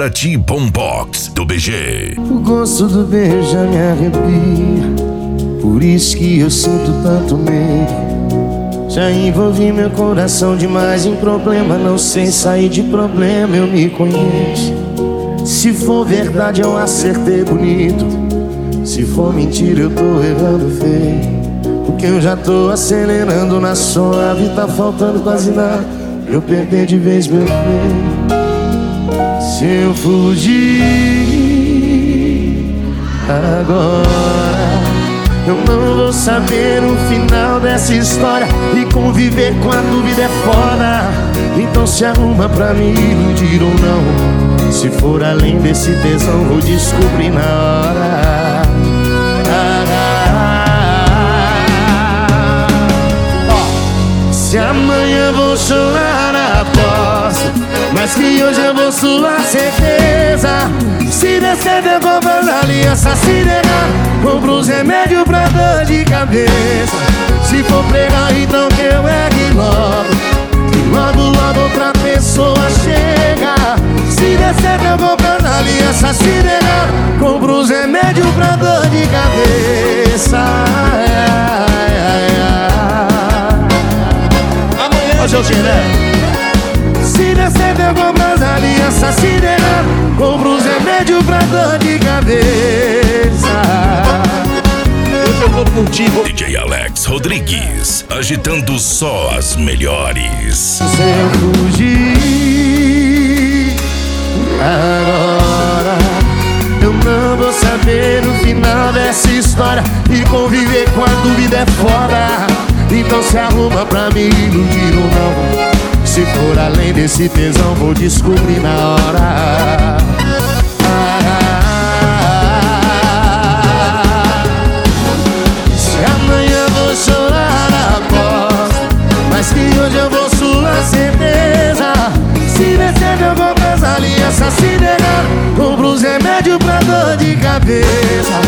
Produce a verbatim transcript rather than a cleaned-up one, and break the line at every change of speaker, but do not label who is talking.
Paraty Boombox do B G.
O gosto do beijo já me arrepia, por isso que eu sinto tanto medo. Já envolvi meu coração demais em problema, não sei sair de problema, eu me conheço. Se for verdade eu acertei bonito, se for mentira eu tô errando feio. Porque eu já tô acelerando na suave, tá faltando quase nada eu perder de vez meu freio. Se eu fugir agora, eu não vou saber o final dessa história, e conviver com a dúvida é foda. Então se arruma pra me iludir ou não. Se for além desse tesão vou descobrir na hora. ah, ah, ah. Oh. Se amanhã vou chorar na aposta, mas que hoje eu vou suar certeza. Se descer eu vou fazer aliança, se negar compro os remédios pra dor de cabeça. Se for pregar então que eu ergue logo, e logo logo outra pessoa chega. Se descer eu vou fazer aliança, se negar compro os remédios pra dor de cabeça. Amanhã hoje eu se descer eu vou fazer aliança, se negar compro os remédios pra dor de cabeça.
Hoje eu vou contigo.
D J Alex Rodrigues, agitando só as melhores.
Se eu fugir agora, eu não vou saber o final dessa história, e conviver com a dúvida é foda. Então se arruma pra me iludir ou não. Se for além desse tesão vou descobrir na hora. ah, ah, Se amanhã vou chorar na aposta, mas que hoje eu vou suar certeza. Se descer eu vou pras alianças, se negar compro os remédios pra dor de cabeça.